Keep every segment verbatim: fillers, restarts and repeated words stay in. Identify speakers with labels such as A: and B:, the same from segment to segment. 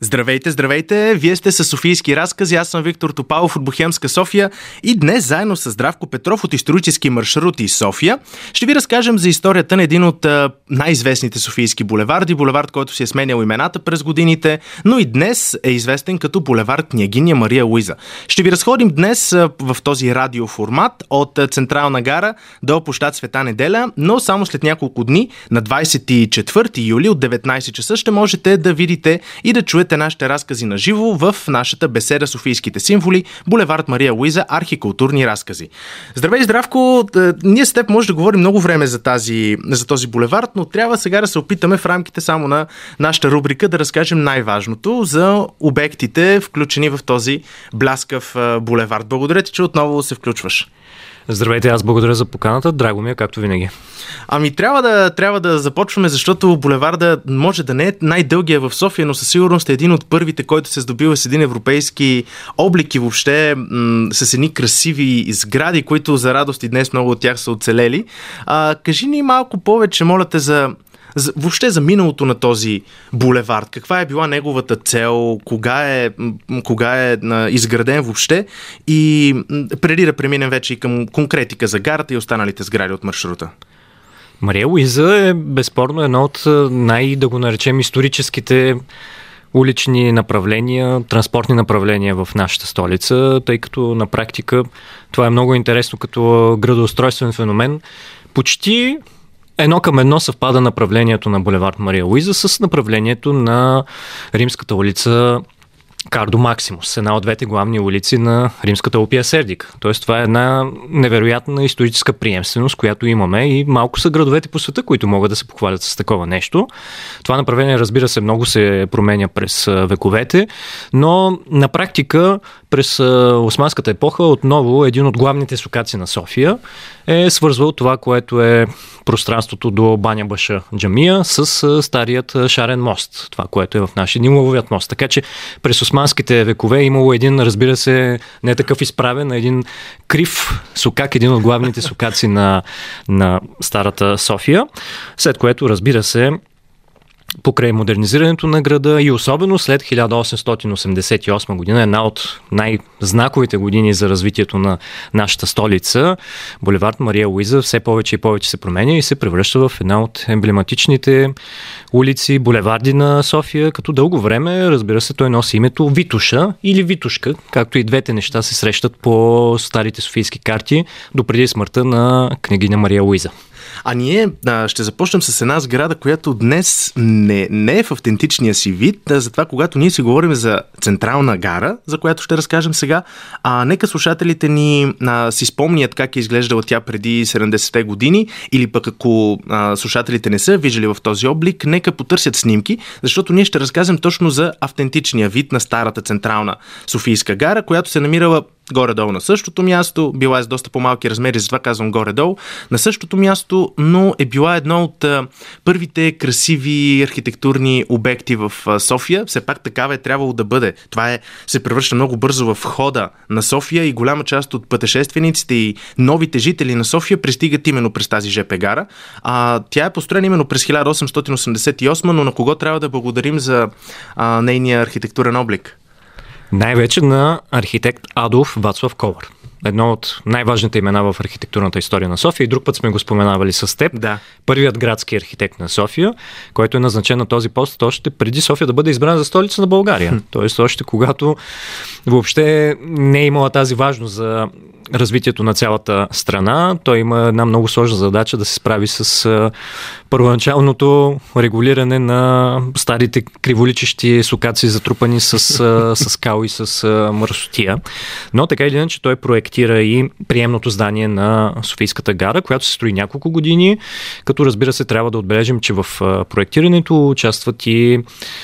A: Здравейте, здравейте! Вие сте със Софийски разкази. Аз съм Виктор Топалов от Бохемска София и днес заедно с Здравко Петров от Исторически маршрути София ще ви разкажем за историята на един от а, най-известните софийски булеварди, булевард, който си е сменял имената през годините, но и днес е известен като булевард Княгиня Мария Луиза. Ще ви разходим днес а, в този радиоформат от а, Централна гара до площад Света Неделя, но само след няколко дни, на двадесет и четвърти юли от деветнадесет часа, ще можете да видите и да чуете нашите разкази на живо в нашата беседа Софийските символи, булевард Мария Луиза, архикултурни разкази. Здравей, Здравко! Ние с теб може да говорим много време за, тази, за този булевард, но трябва сега да се опитаме в рамките само на нашата рубрика да разкажем най-важното за обектите, включени в този бляскав булевард. Благодаря ти, че отново се включваш.
B: Здравейте, аз благодаря за поканата. Драго ми е, както винаги.
A: Ами трябва да, трябва да започваме, защото булеварда може да не е най-дългия в София, но със сигурност е един от първите, който се здобива с един европейски облик и въобще м- с едни красиви сгради, които за радост и днес много от тях са оцелели. А, кажи ни малко повече, моля те, за... За, въобще за миналото на този булевард. Каква е била неговата цел? Кога е, кога е а, изграден въобще? И преди да преминем вече и към конкретика за гарата и останалите сгради от маршрута.
B: Мария Луиза е безспорно едно от най- да го наречем историческите улични направления, транспортни направления в нашата столица, тъй като на практика това е много интересно като градоустройствен феномен. Почти едно към едно съвпада направлението на булевард Мария Луиза с направлението на Римската улица Кардо Максимус, една от двете главни улици на римската Улпия Сердика. Тоест това е една невероятна историческа приемственост, която имаме и малко са градовете по света, които могат да се похвалят с такова нещо. Това направление, разбира се, много се променя през вековете, но на практика през османската епоха отново един от главните сокаци на София е свързвал това, което е пространството до Баня Баша джамия с старият Шарен мост, това, което е в нашия Ниловият мост. Така че през османските векове е имало един, разбира се, не такъв изправен, а един крив сокак, един от главните сокаци на, на старата София, след което, разбира се, покрай модернизирането на града и особено след хиляда осемстотин осемдесет и осма година, една от най-знаковите години за развитието на нашата столица, булевард Мария Луиза все повече и повече се променя и се превръща в една от емблематичните улици, булеварди на София, като дълго време, разбира се, той носи името Витуша или Витушка, както и двете неща се срещат по старите софийски карти допреди смъртта на княгиня Мария Луиза.
A: А ние а, ще започнем с една сграда, която днес не, не е в автентичния си вид. А, затова, когато ние си говорим за Централна гара, за която ще разкажем сега, а нека слушателите ни а, си спомнят как е изглеждала тя преди седемдесетте години, или пък ако а, слушателите не са виждали в този облик, нека потърсят снимки, защото ние ще разказвам точно за автентичния вид на старата Централна Софийска гара, която се намирала горе-долу на същото място, била е с доста по-малки размери, затова казвам горе-долу, на същото място, но е била едно от а, първите красиви архитектурни обекти в а, София. Все пак такава е трябвало да бъде. Това е, се превръща много бързо в хода на София и голяма част от пътешествениците и новите жители на София пристигат именно през тази жп гара. А, тя е построена именно през хиляда осемстотин осемдесет и осма, но на кого трябва да благодарим за а, нейния архитектурен облик?
B: Най-вече на архитект Адолф Вацлав Ковар. Едно от най-важните имена в архитектурната история на София и друг път сме го споменавали с теб.
A: Да.
B: Първият градски архитект на София, който е назначен на този пост още преди София да бъде избрана за столица на България. Хм. Тоест още когато въобще не е имала тази важност за развитието на цялата страна. Той има една много сложна задача да се справи с а, първоначалното регулиране на старите криволичещи сокаци, затрупани с, а, с скал и с а, мърсотия. Но така или иначе той проектира и приемното здание на Софийската гара, която се строи няколко години, като разбира се трябва да отбележим, че в а, проектирането участват и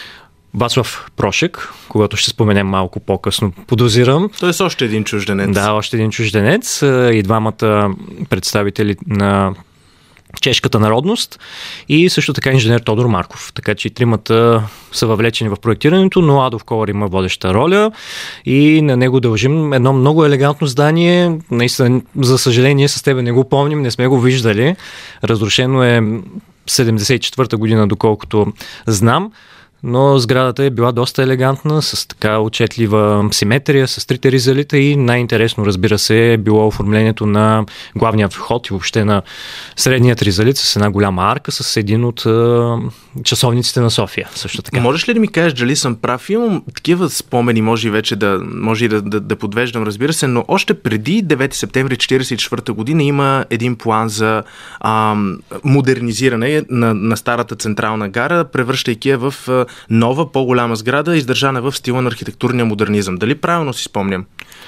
B: Вацлав Прошек, когато ще споменем малко по-късно, подозирам.
A: Той е още един чужденец.
B: Да, още един чужденец и двамата представители на чешката народност и също така инженер Тодор Марков. Така че и тримата са въвлечени в проектирането, но Адолф Ковар има водеща роля и на него дължим едно много елегантно здание. Наистина, за съжаление, с тебе не го помним, не сме го виждали. Разрушено е седемдесет и четвърта година, доколкото знам. но сградата е била доста елегантна, с така отчетлива симетрия, с трите ризалита и най-интересно, разбира се, е било оформлението на главния вход и въобще на средният ризалит с една голяма арка, с един от е, часовниците на София. Също така.
A: Можеш ли да ми кажеш дали съм прав? Имам такива спомени, може и вече да, може и да, да, да подвеждам, разбира се, но още преди девети септември четиридесет и четвърта година има един план за а, модернизиране на, на старата централна гара, превръщайки я в а, нова, по-голяма сграда, издържана в стила на архитектурния модернизъм. Дали правилно си спомням?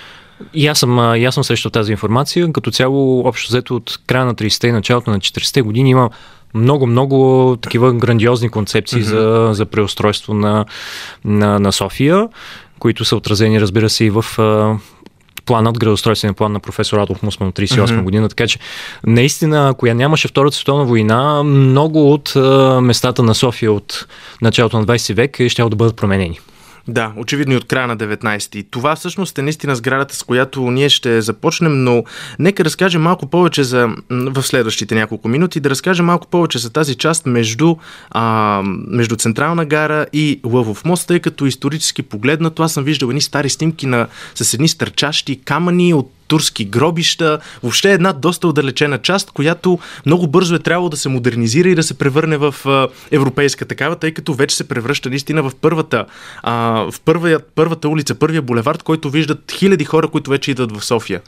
B: И аз съм, и аз съм срещу тази информация. Като цяло, общо взето от края на тридесетте и началото на четиридесетте години има много-много такива грандиозни концепции mm-hmm. за, за преустройство на, на, на София, които са отразени, разбира се, и в планът, градоустройствен план на професор Адолф Мусман от тридесет и осма mm-hmm. година. Така че, наистина, ако я нямаше Втората световна война, много от а, местата на София от началото на двадесети век ще да бъдат променени.
A: Да, очевидно и от края на деветнадесети. Това всъщност е наистина сградата, с която ние ще започнем, но нека разкажем малко повече за, в следващите няколко минути, да разкажем малко повече за тази част между, а, между Централна гара и Лъвов мост, тъй като исторически погледнато аз съм виждал едни стари снимки на, с едни стърчащи камъни от турски гробища, въобще една доста отдалечена част, която много бързо е трябвало да се модернизира и да се превърне в а, европейска такава, тъй като вече се превръща наистина в първата, а, в първия, първата улица, първия булевард, който виждат хиляди хора, които вече идват в София.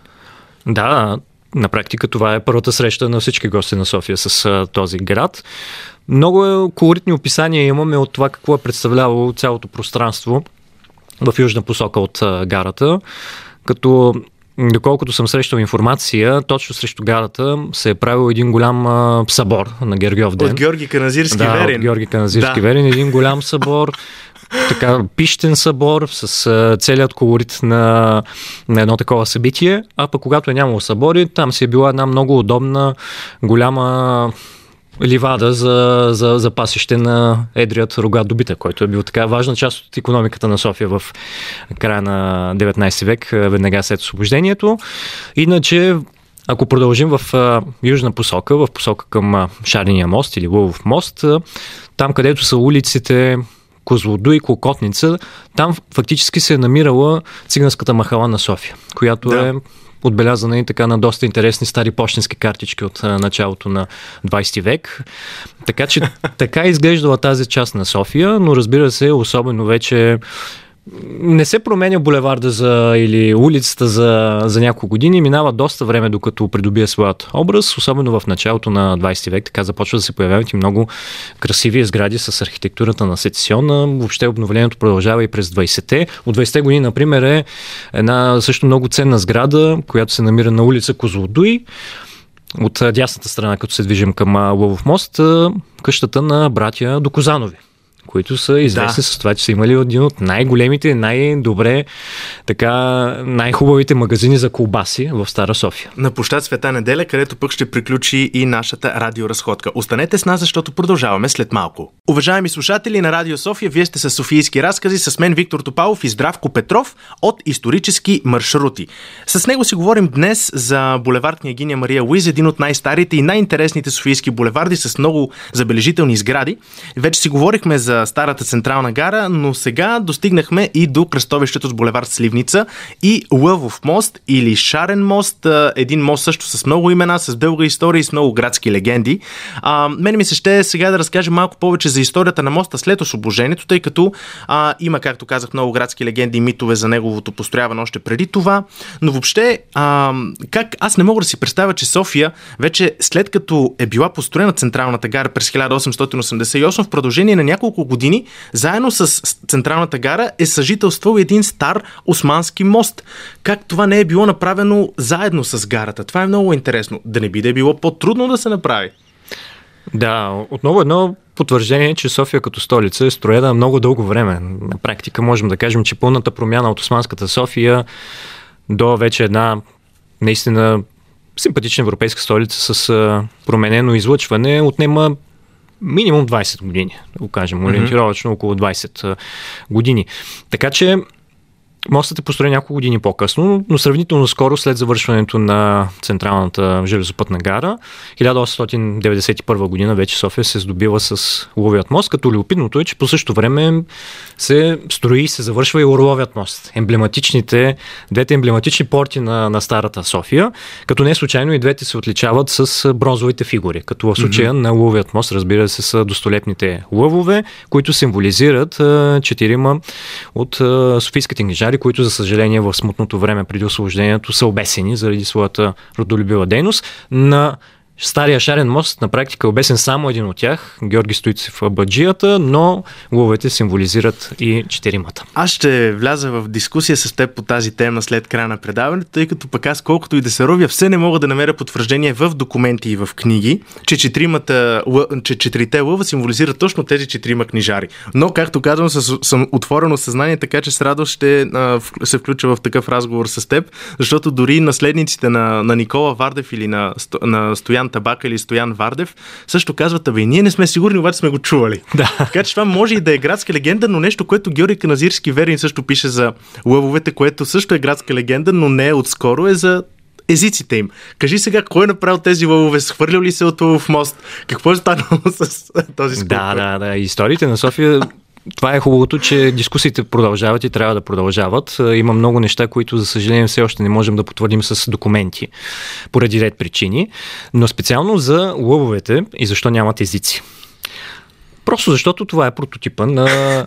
B: Да, на практика това е първата среща на всички гости на София с а, този град. Много е колоритни описания имаме от това какво е представлявало цялото пространство в южна посока от а, гарата, като доколкото съм срещал информация, точно срещу гарата се е правил един голям а, събор на Гергьов ден.
A: От Георги Каназирски
B: да,
A: Верин.
B: От Георги Каназирски
A: да.
B: Верин. Един голям събор, така пищен събор с а, целият колорит на, на едно такова събитие. А пък когато е нямало събори, там си е била една много удобна, голяма ливада за, за, за пасище на едрият рогат добитък, който е бил така важна част от икономиката на София в края на деветнадесети век, веднага след освобождението. Иначе, ако продължим в а, южна посока, в посока към а, Шарения мост или Лъвов мост, а, там където са улиците Козлодуй и Клокотница, там фактически се е намирала циганската махала на София, която да. е отбелязана и така на доста интересни стари пощенски картички от а, началото на двадесети век. Така че така е изглеждала тази част на София, но разбира се, особено вече не се променя булеварда за, или улицата за, за няколко години, минава доста време докато придобие своят образ, особено в началото на двадесети век, така започва да се появяват и много красиви сгради с архитектурата на сецесионна. Въобще обновлението продължава и през двадесетте. От двадесетте години, например, е една също много ценна сграда, която се намира на улица Козлодуй. От дясната страна, като се движим към Лъвов мост, къщата на братя Докозанови, които са известни да. с това, че са имали един от най-големите, най-добре, така, най-хубавите магазини за колбаси в Стара София.
A: На площад Света Неделя, където пък ще приключи и нашата радиоразходка. Останете с нас, защото продължаваме след малко. Уважаеми слушатели на Радио София, вие сте с Софийски разкази, с мен Виктор Топалов и Здравко Петров от Исторически маршрути. С него си говорим днес за булевард Княгиня Мария Луиза, един от най-старите и най-интересните софийски булеварди с много забележителни сгради. Вече си говорихме за старата Централна гара, но сега достигнахме и до кръстовището с булевард Сливница и Лъвов мост или Шарен мост, един мост също с много имена, с дълга история и с много градски легенди. А, мен ми се ще сега да разкажа малко повече за историята на моста след освобождението, тъй като а, има, както казах, много градски легенди и митове за неговото построяване още преди това, но въобще а, как аз не мога да си представя, че София вече след като е била построена Централната гара през хиляда осемстотин осемдесет и осма, в продължение на няколко години, заедно с Централната гара е съжителствал един стар османски мост. Как това не е било направено заедно с гарата? Това е много интересно. Да не би да е било по-трудно да се направи?
B: Да, отново едно потвърждение, че София като столица е строена много дълго време. На практика можем да кажем, че пълната промяна от османската София до вече една наистина симпатична европейска столица с променено излъчване отнема минимум двадесет години, да го кажем, ориентировачно около двадесет години. Така че Мостът е построен няколко години по-късно, но сравнително скоро след завършването на централната железопътна гара. хиляда осемстотин деветдесет и първа година вече София се здобила с Лъвовият мост, като любопитното е, че по същото време се строи и се завършва и Орловият мост. Емблематичните, двете емблематични порти на, на старата София, като не случайно и двете се отличават с бронзовите фигури, като в случая mm-hmm. на Лъвовият мост, разбира се, са достолепните лъвове, които символизират а, четирима от а, софийските книжари, които, за съжаление, в смутното време преди освобождението са обесени заради своята родолюбива дейност. На Стария Шарен мост на практика е обесен само един от тях, Георги Стоицов в Абаджията, но лъвовете символизират и четиримата.
A: Аз ще вляза в дискусия с теб по тази тема след края на предаването, тъй като пък аз, колкото и да се ровя, все не мога да намеря потвърждение в документи и в книги, че, четиримата, че четирите лъва символизират точно тези четирима книжари. Но, както казвам, съм отворено съзнание, така че с радост ще а, се включа в такъв разговор с теб, защото дори наследниците на, на Никола Вардев или на, на Стоян Табака или Стоян Вардев също казват: абе, ние не сме сигурни, обаче сме го чували.
B: Да.
A: Така че това може и да е градска легенда, но нещо, което Георги Каназирски Верин също пише за лъвовете, което също е градска легенда, но не е отскоро, е за езиците им. Кажи сега, кой е направил тези лъвове? Схвърлял ли се от Лъвов мост? Какво е станало с този скулптор?
B: Да, да, да. Историите на София. Това е хубавото, че дискусиите продължават и трябва да продължават. Има много неща, които, за съжаление, все още не можем да потвърдим с документи, поради ред причини, но специално за лъвовете и защо нямат езици. Просто защото това е прототипа на,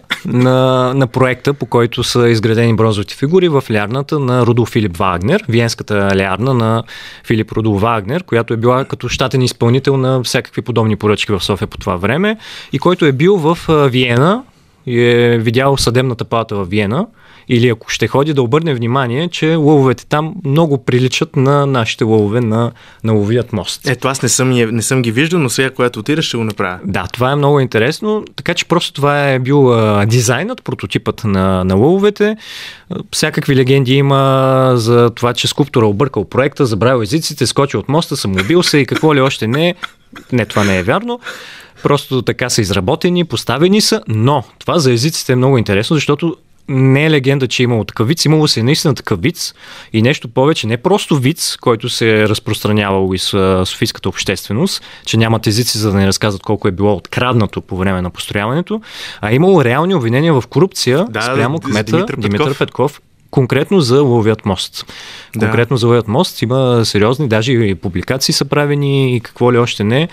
B: на, на проекта, по който са изградени бронзовите фигури в лярната на Рудолф Филип Вагнер, виенската лярна на Филип Рудолф Вагнер, която е била като щатен изпълнител на всякакви подобни поръчки в София по това време и който е бил в Виена и е видял съдебната палата в Виена, или ако ще ходи, да обърне внимание, че лъвовете там много приличат на нашите лъвове на, на Лъвовият мост.
A: Ето, аз не съм, не съм ги виждал, но сега, когато отидеш, ще го направя.
B: Да, това е много интересно, така че просто това е бил а, дизайнът, прототипът на, на лъвовете. Всякакви легенди има за това, че скулптора объркал проекта, забравил езиците, скочил от моста, самоубил се и какво ли още не. Не, това не е вярно. Просто така са изработени, поставени са, но това за езиците е много интересно, защото не е легенда, че е имало такъв виц, имало се наистина такъв виц и нещо повече, не просто виц, който се е разпространявал из софийската общественост, че нямат езици, за да не разказват колко е било откраднато по време на построяването, а имало реални обвинения в корупция да, спрямо кмета Димитър Петков. Димитър Петков, конкретно за Лъвовият мост. Да. Конкретно за Лъвовият мост има сериозни, даже и публикации са правени и какво ли още не.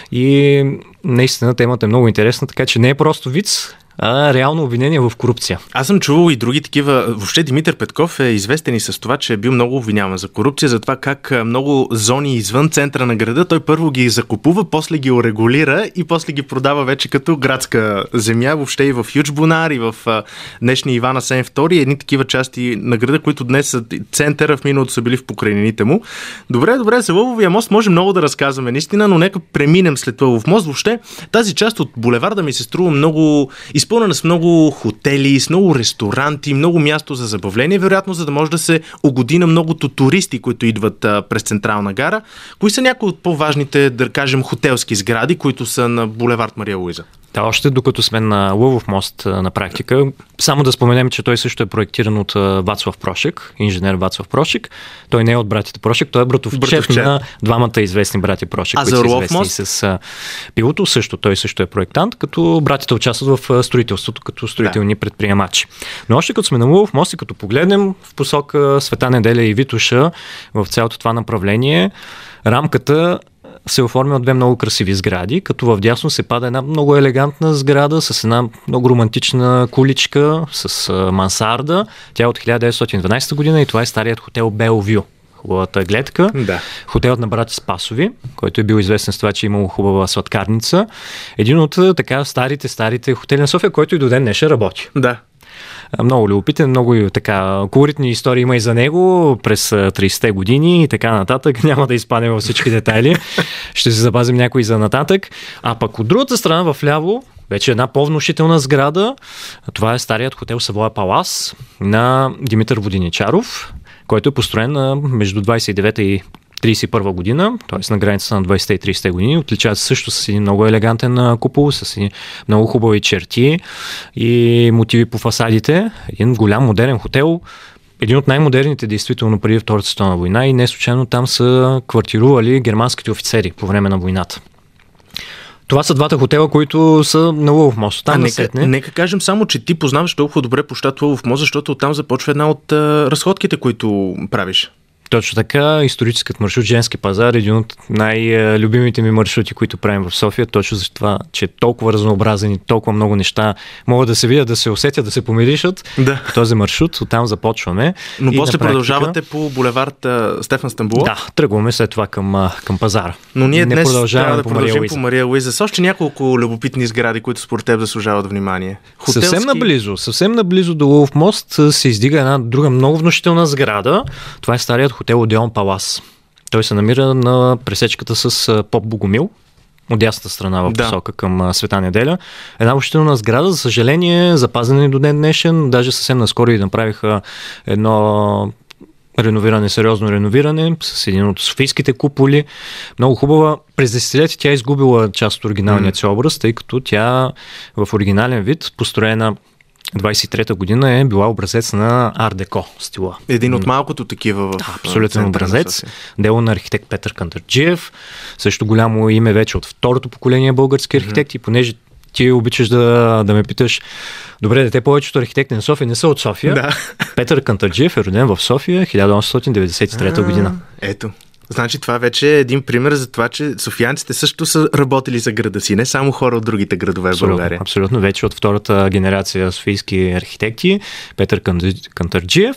B: И наистина темата е много интересна, така че не е просто виц, а реално обвинение в корупция.
A: Аз съм чувал и други такива. Въобще Димитър Петков е известен и с това, че е бил много обвиняван за корупция, за това как много зони извън центъра на града той първо ги закупува, после ги урегулира и после ги продава вече като градска земя, въобще и в Ючбунар, и в днешния Иван Асен втори, едни такива части на града, които днес са центъра, в миналото са били в покрайнините му. Добре, добре, за Лъвовия мост може много да разказваме наистина, но нека преминем след Лъвов мост. Въобще тази част от булеварда ми се струва много изпълнена с много хотели, с много ресторанти, много място за забавление, вероятно, за да може да се угоди на многото туристи, които идват а, през Централна гара. Кои са някои от по-важните, да кажем, хотелски сгради, които са на булевард Мария Луиза?
B: Да, още докато сме на Лъвов мост на практика, само да споменем, че той също е проектиран от Вацлав Прошек, инженер Вацлав Прошек. Той не е от братите Прошек, той е братовчет на двамата известни брати Прошек,
A: а които са известни мост?
B: С пилото. Също, той също е проектант, като братите участват в строителството, като строителни да. предприемачи. Но още като сме на Лъвов мост и като погледнем в посока Света Неделя и Витоша в цялото това направление, рамката се оформя от две много красиви сгради, като в дясно се пада една много елегантна сграда с една много романтична куличка с мансарда. Тя е от хиляда деветстотин и дванадесета година и това е старият хотел Белвю. Хубавата гледка. Да. Хотелът на брати Спасови, който е бил известен с това, че е имал хубава сладкарница. Един от така старите, старите хотели на София, който и до ден днешен работи.
A: Да.
B: Много любопитен, много така колоритни истории има и за него през тридесетте години и така нататък. Няма да изпадем във всички детайли. Ще се запазим някои за нататък. А пък от другата страна, вляво, вече една по-внушителна сграда. Това е старият хотел Савоя Палас на Димитър Воденичаров, който е построен между двадесет и девета и тридесет и първа година, т.е. на границата на двайсетте и тридесетте години. Отличават се също с един много елегантен купол, с един много хубави черти и мотиви по фасадите. Един голям модерен хотел, един от най-модерните действително преди Втората световна война и не случайно там са квартирували германските офицери по време на войната. Това са двата хотела, които са на Лъвов мост. Там
A: а нека, нека кажем само, че ти познаваш толкова добре площад Лъвов мост, защото оттам започва една от а, разходките, които правиш.
B: Точно така, историческият маршрут Женски пазар е един от най-любимите ми маршрути, които правим в София, точно за това, че е толкова разнообразен и толкова много неща могат да се видят, да се усетят, да се помиришат.
A: Да.
B: Този маршрут, оттам започваме.
A: Но
B: и
A: после
B: практика,
A: продължавате по булевард Стефан Стамболов?
B: Да, тръгваме след това към, към пазара.
A: Но ние
B: Не
A: днес трябва да
B: по
A: продължим
B: Мария
A: по Мария Луиза с още няколко любопитни сгради, които според теб заслужават внимание. Хотелски...
B: Съвсем наблизо, съвсем наблизо до Лъвов мост се издига една друга много внушителна сграда. Това е старият хотел Одеон Палас. Той се намира на пресечката с Поп Богомил, от дясната страна в посока да. към Света Неделя. Една общителна сграда, за съжаление, запазена до ден днешен. Даже съвсем наскоро и направиха едно реновиране, сериозно реновиране с един от софийските куполи. Много хубава. През десетилетия тя е изгубила част от оригиналния си образ, тъй като тя в оригинален вид, построена двайсет и трета година, е била образец на арт-деко стила.
A: Един от малкото такива в...
B: Да, абсолютен образец. Дело на архитект Петър Кантарджиев. Също голямо име вече от второто поколение български архитекти. Mm-hmm. Понеже ти обичаш да, да ме питаш, добре, дете, повечето архитекти на София не са от София.
A: Да.
B: Петър Кантарджиев е роден в София хиляда осемстотин деветдесет и трета година.
A: Ето. Значи това вече е един пример за това, че софиянците също са работили за града си, не само хора от другите градове в България.
B: Абсолютно, вече от втората генерация софийски архитекти, Петър Кантарджиев.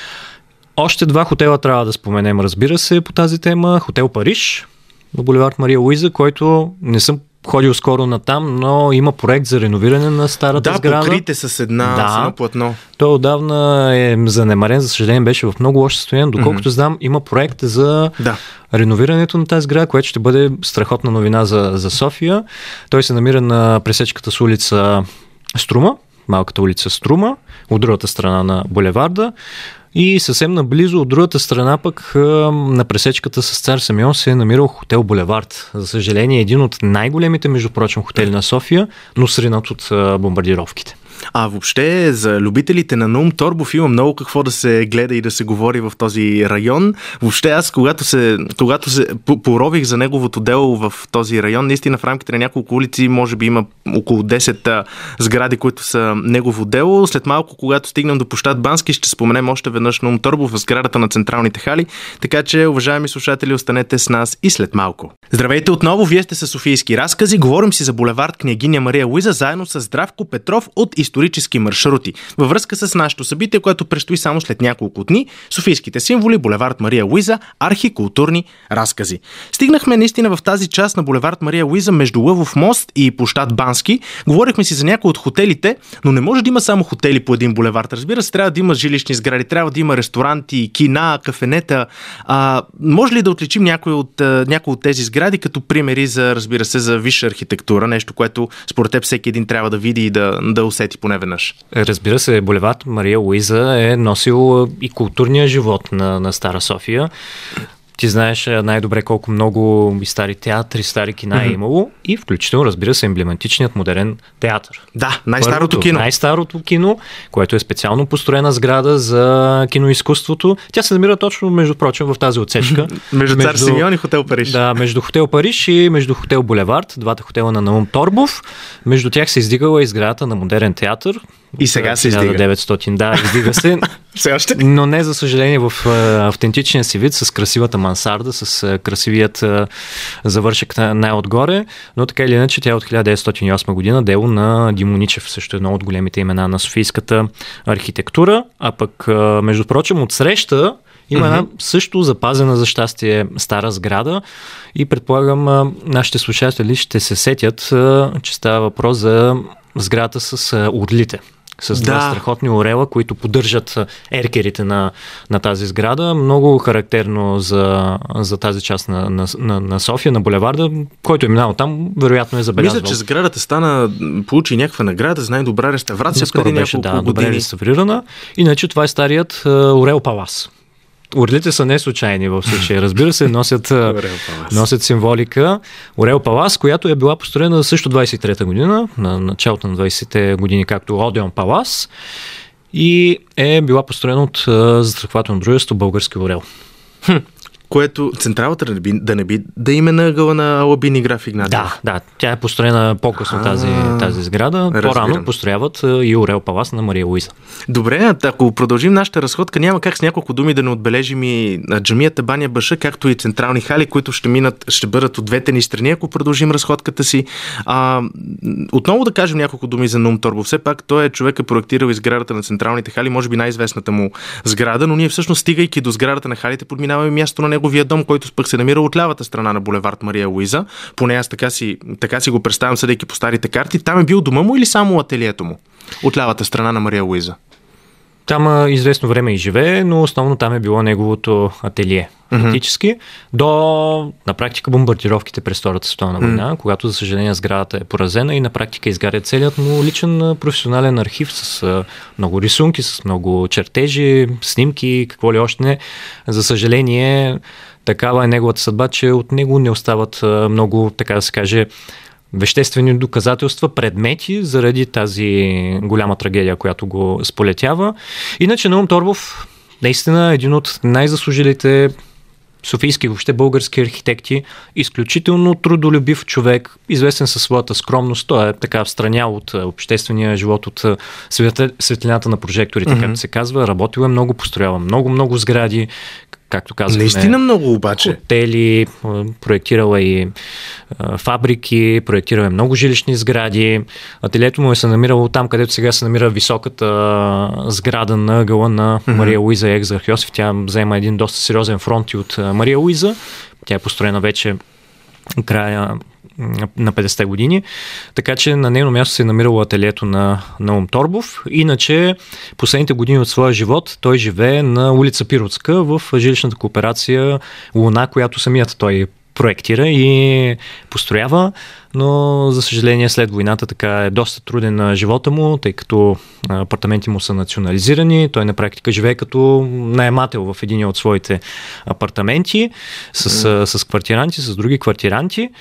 B: Още два хотела трябва да споменем, разбира се, по тази тема. Хотел Париж на булевард Мария Луиза, който не съм ходил скоро натам, но има проект за реновиране на старата
A: да,
B: сграда.
A: Да, покрите с една,
B: да.
A: с едно платно.
B: Той отдавна е занемарен, за съжаление беше в много лошо състояние. Доколкото mm-hmm. знам, има проект за
A: да.
B: реновирането на тази сграда, което ще бъде страхотна новина за, за София. Той се намира на пресечката с улица Струма, малката улица Струма, от другата страна на булеварда. И съвсем наблизо от другата страна пък на пресечката с Цар Симеон се е намирал хотел Булевард. За съжаление, един от най-големите, между прочим, хотели на София, но сринат от бомбардировките.
A: А въобще за любителите на Наум Торбов има много какво да се гледа и да се говори в този район. Въобще аз, когато се, когато се порових за неговото дело в този район, наистина в рамките на няколко улици, може би има около десет сгради, които са негово дело. След малко, когато стигнем до площад Бански, ще споменем още веднъж Наум Торбов в сградата на Централните хали. Така че, уважаеми слушатели, останете с нас и след малко. Здравейте отново, вие сте с Софийски разкази. Говорим си за булевард Княгиня Мария Луиза, заедно с Здравко Петров от исторически маршрути. Във връзка с нашето събитие, което предстои само след няколко дни, софийските символи, булевард Мария Луиза, архикултурни разкази. Стигнахме наистина в тази част на булевард Мария Луиза между Лъвов мост и площад Бански. Говорихме си за някои от хотелите, но не може да има само хотели по един булевард. Разбира се, трябва да има жилищни сгради, трябва да има ресторанти, кина, кафенета. А, може ли да отличим някои от, някои от тези сгради като примери за, разбира се, за висша архитектура, нещо, което според теб всеки един трябва да види и да, да усети поне веднъж?
B: Разбира се, булевард Мария Луиза е носил и културния живот на, на Стара София. Ти знаеш най-добре колко много и стари театри, стари кина mm-hmm. е имало и включително, разбира се, емблематичният модерен театър.
A: Да, най-старото
B: Първото,
A: кино.
B: Най-старото кино, което е специално построена сграда за киноизкуството. Тя се намира точно, между прочим, в тази отсечка.
A: между Цар Симеон и Хотел Париж.
B: Да, между Хотел Париж и между Хотел Булевард, двата хотела на Наум Торбов. Между тях се издигала и сградата на модерен театър.
A: И сега се издига.
B: хиляда деветстотин, да, издига се.
A: Все още?
B: Но не, за съжаление, в автентичния си вид, с красивата мансарда, с красивият завършек най-отгоре, но така или иначе тя е от хиляда деветстотин и осма година, дело на Димоничев, също едно от големите имена на софийската архитектура, а пък, между прочим, от среща има една mm-hmm. също запазена за щастие стара сграда и предполагам нашите слушатели ще се сетят, че става въпрос за сградата с орлите. С два да. страхотни орела, които поддържат еркерите на, на тази сграда. Много характерно за, за тази част на, на, на, на София, на булеварда, който е минал там, вероятно е забелязвал.
A: Мисля, че сградата стана, получи някаква награда за най-добра реставрация преди няколко
B: да,
A: години.
B: Добре реставрирана. Иначе това е старият Орел Палас. орлите са не случайни в случая. Разбира се, носят, носят символика. Орел Палас, която е била построена също двайсет и трета година, на началото на двайсетте години, както Одеон Палас, и е била построена от застрахователно дружество Български орел.
A: Хм. Което централата да не би да, не би, да име на ъгъла на Лабини Граф Игнатиев.
B: Да, да. Тя е построена по-късно тази, тази сграда. Разбирам. По-рано построяват и Орел Палас на Мария Луиза.
A: Добре, ако продължим нашата разходка, няма как с няколко думи да не отбележим и джамията Баня Баша, както и централни хали, които ще минат, ще бъдат от двете ни страни, ако продължим разходката си. А, отново да кажем няколко думи за Наум Торбов. Все пак той е човека, проектирал сградата на централните хали, може би най-известната му сграда, но ние всъщност, стигайки до сградата на халите, подминаваме място на неговия дом, който пък се намира от лявата страна на булевард Мария Луиза. Поне аз така си, така си го представям, съдейки по старите карти. Там е бил дома му или само ателието му? От лявата страна на Мария Луиза.
B: Там известно време и живее, но основно там е било неговото ателие. Фактически, mm-hmm. до на практика бомбардировките през Втората световна война, mm-hmm. когато за съжаление сградата е поразена и на практика изгаря целият му личен професионален архив с много рисунки, с много чертежи, снимки, какво ли още не. За съжаление, такава е неговата съдба, че от него не остават много, така да се каже, веществени доказателства, предмети заради тази голяма трагедия, която го сполетява. Иначе Наум Торбов наистина един от най-заслужилите софийски, въобще български архитекти, изключително трудолюбив човек, известен със своята скромност. Той е така встрани от обществения живот, от светлината на прожекторите, mm-hmm. както се казва. Работил е много, построява много-много сгради, както казахме.
A: Наистина много обаче.
B: Хотели, проектирала и а, фабрики, проектирала е много жилищни сгради. Ателието му е се намирало там, където сега се намира високата а, сграда на ъгъла на mm-hmm. Мария Луиза и Екзарх Йосиф. Тя взема един доста сериозен фронт и от а, Мария Луиза. Тя е построена вече края на петдесетте години, така че на нейно място се е намирало ателието на Наум Торбов. Иначе последните години от своя живот той живее на улица Пиротска в жилищната кооперация Луна, която самият той проектира и построява, но за съжаление след войната така е доста труден на живота му, тъй като апартаменти му са национализирани, той на практика живее като наемател в един от своите апартаменти с, mm. с, с квартиранти, с други квартиранти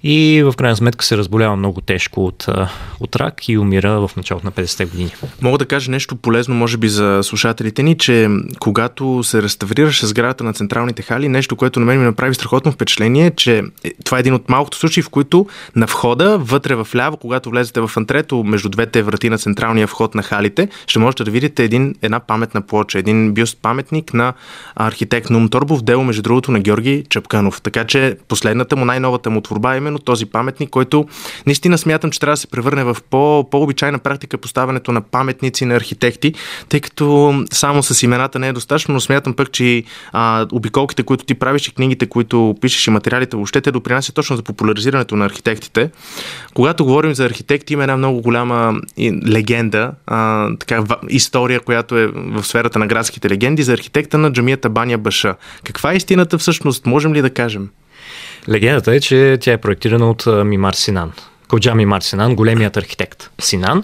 B: и в крайна сметка се разболява много тежко от, от рак и умира в началото на петдесетте години.
A: Мога да кажа нещо полезно, може би за слушателите ни, че когато се реставрираше сградата на централните хали, нещо, което на мен ми направи страхотно впечатление, че това е един от малкото случаи, в които на входа, вътре в ляво, когато влезете в антрето, между двете врати на централния вход на халите, ще можете да видите един, една паметна плоча, един бюст паметник на архитект Наум Торбов, дело между другото на Георги Чапкънов. Така че последната му, най-новата му творба е именно този паметник, който наистина смятам, че трябва да се превърне в по, по-обичайна практика поставянето на паметници на архитекти, тъй като само с имената не е достатъчно, но смятам пък, че а, обиколките, които ти правиш и книгите, които пишеш и материалите, въобще те допринасят точно за популяризирането на архитектите. Когато говорим за архитекти, има една много голяма легенда, а, така, история, която е в сферата на градските легенди за архитекта на джамията Баня Баша. Каква е истината всъщност? Можем ли да кажем?
B: Легендата е, че тя е проектирана от Мимар Синан. Ходжа Мимар Синан, големият архитект Синан.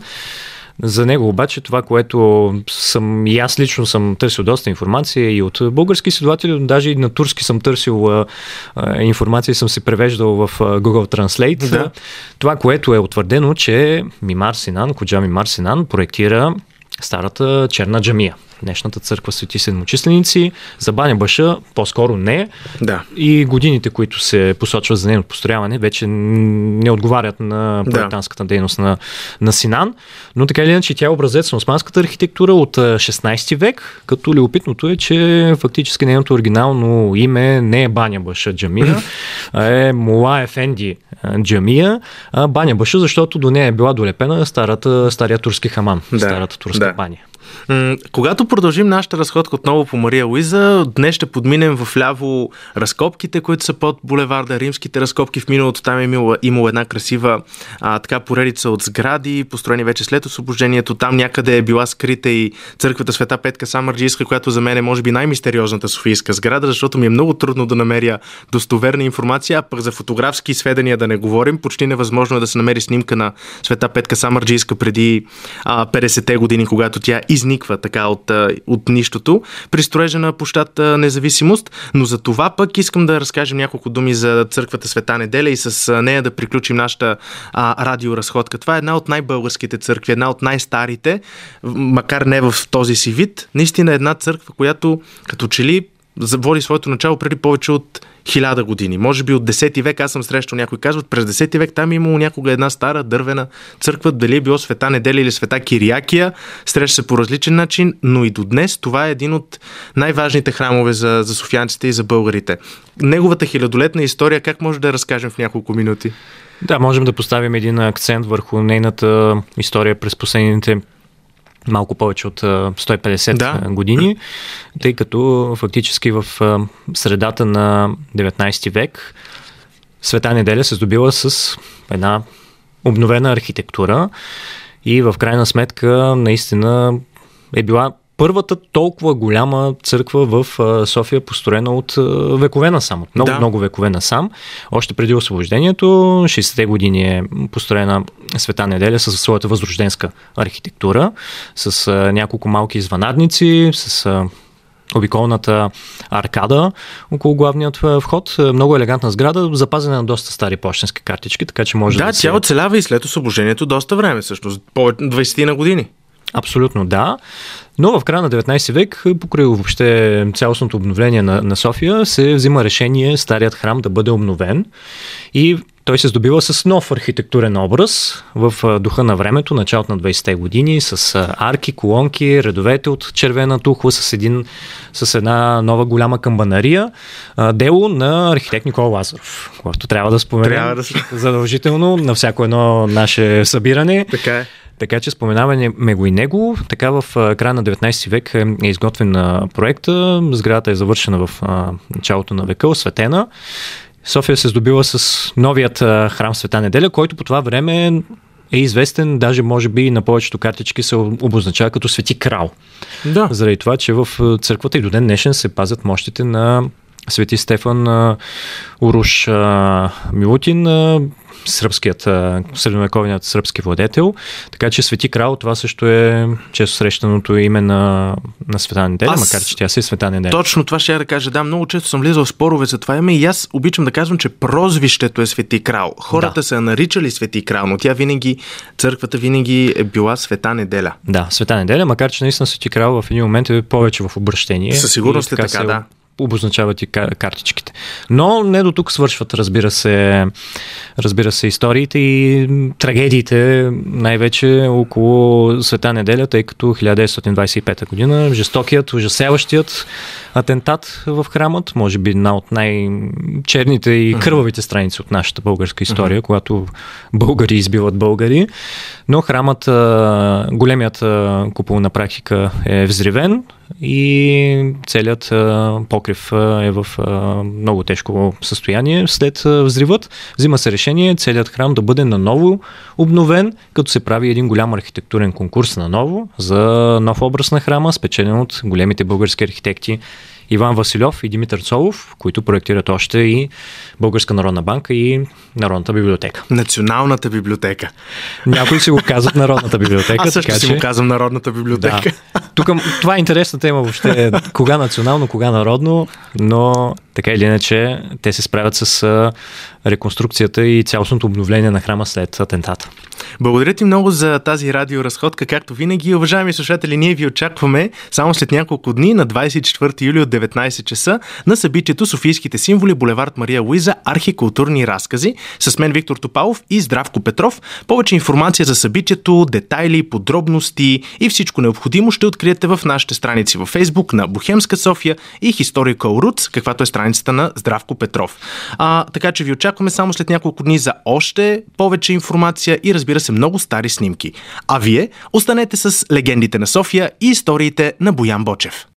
B: За него обаче това, което съм и аз лично съм търсил доста информация и от български изследователи, даже и на турски съм търсил а, а, информация и съм се превеждал в а, Google Translate. Да. Това, което е утвърдено, че Мимар Синан, Ходжа Мимар Синан проектира старата черна джамия. Днешната църква Свети Седмочисленици, за Баня Баша по-скоро не. Да. И годините, които се посочват за нейното построяване, вече не отговарят на проектантската да. дейност на, на Синан. Но така или иначе тя е образец на османската архитектура от шестнайсети век, като любопитното е, че фактически нейното оригинално име не е Баня Баша джамия, а е Мула Ефенди джамия, а Баня Баша, защото до нея е била долепена старата, стария турски хамам, да. старата турска да. баня.
A: Когато продължим нашата разходка отново по Мария Луиза, днес ще подминем в ляво разкопките, които са под булеварда, римските разкопки. В миналото там е имало, имало една красива а, така поредица от сгради, построени вече след освобождението. Там някъде е била скрита и църквата Света Петка Самарджийска, която за мен е може би най-мистериозната софийска сграда, защото ми е много трудно да намеря достоверна информация, а пък за фотографски сведения да не говорим. Почти невъзможно е да се намери снимка на Света Петка Самарджийска преди а, петдесетте години, когато тя изниква така от, от нищото при строежа на площад Независимост, но за това пък искам да разкажем няколко думи за църквата Света Неделя и с нея да приключим нашата а, радиоразходка. Това е една от най-българските църкви, една от най-старите, макар не в този си вид. Наистина една църква, която като че ли води своето начало преди повече от хиляда години. Може би от десети век, аз съм срещал, някои казват, през десети век там е имало някога една стара дървена църква, дали е било Света Неделя или Света Кириакия, среща се по различен начин, но и до днес това е един от най-важните храмове за, за софиянците и за българите. Неговата хилядолетна история, как може да я разкажем в няколко минути?
B: Да, можем да поставим един акцент върху нейната история през последните малко повече от сто и петдесет да. години, тъй като фактически в средата на деветнайсети век Света Неделя се здобила с една обновена архитектура и в крайна сметка наистина е била първата толкова голяма църква в София, построена от векове насам, от много, да. много векове насам. Още преди освобождението, шейсетте години е построена Света Неделя с своята възрожденска архитектура, с няколко малки звънарници, с обиколната аркада около главният вход. Много елегантна сграда, запазена на доста стари пощенски картички, така че може да,
A: да тя се... оцелява и след освобождението доста време, всъщност, повече двайсет на години.
B: Абсолютно да, но в края на деветнайсети век, покрай въобще цялостното обновление на, на София, се взима решение старият храм да бъде обновен и той се здобива с нов архитектурен образ в духа на времето, началото на двайсетте години, с арки, колонки, редовете от червена тухла, с, един, с една нова голяма камбанария, дело на архитект Никола Лазаров, което трябва да споменем трябва да... задължително на всяко едно наше събиране.
A: Така е.
B: Така че споменаваме го и него. Така в края на деветнайсети век е изготвен проекта. Сградата е завършена в началото на века, осветена. София се здобила с новият храм Света Неделя, който по това време е известен, даже може би на повечето картички се обозначава като Свети Крал. Да. Заради това, че в църквата и до ден днешен се пазят мощите на Свети Стефан Уруш Милутин, сръбският, средновековният сръбски владетел. Така че Свети Крал, това също е често срещаното име на, на Света Неделя, аз... макар че тя си е Света Неделя.
A: Точно това ще я да кажа. Да, много често съм влизал в спорове за това име и аз обичам да казвам, че прозвището е Свети Крал. Хората да. са наричали Свети Крал, но тя винаги, църквата винаги е била Света Неделя.
B: Да, Света Неделя, макар че наистина Свети Крал в един момент е повече в обращение.
A: Със сигурност е така,
B: се...
A: да.
B: обозначават и картичките. Но не до тук свършват, разбира се, разбира се, историите и трагедиите, най-вече около Света Неделя, тъй като хиляда деветстотин двайсет и пета година, жестокият, ужасяващият атентат в храмът, може би една от най-черните и кървавите страници от нашата българска история, uh-huh. когато българи избиват българи. Но храмът, големият купол на практика е взривен и целият покрив е в много тежко състояние. След взривът взима се решение целият храм да бъде наново обновен, като се прави един голям архитектурен конкурс наново за нов образ на храма, спечелен от големите български архитекти Иван Василев и Димитър Цолов, които проектират още и Българска народна банка и Народната библиотека.
A: Националната библиотека.
B: Някои си го казват Народната библиотека.
A: Аз също
B: така,
A: си
B: че...
A: го казвам Народната библиотека.
B: Да. Тук това е интересна тема въобще. Кога национално, кога народно, но така или иначе те се справят с реконструкцията и цялостното обновление на храма след атентата.
A: Благодаря ти много за тази радиоразходка, както винаги. Уважаеми слушатели, ние ви очакваме само след няколко дни на двайсет и четвърти юли от деветнайсет часа на събитието Софийските символи, булевард Мария Луиза, архикултурни разкази с мен Виктор Топалов и Здравко Петров. Повече информация за събитието, детайли, подробности и всичко необходимо ще откриете в нашите страници във Фейсбук на Бохемска София и Historical Roots, каквато е страницата на Здравко Петров. А, така че ви очакваме само след няколко дни за още повече информация и разбира се много стари снимки. А вие останете с легендите на София и историите на Боян Бочев.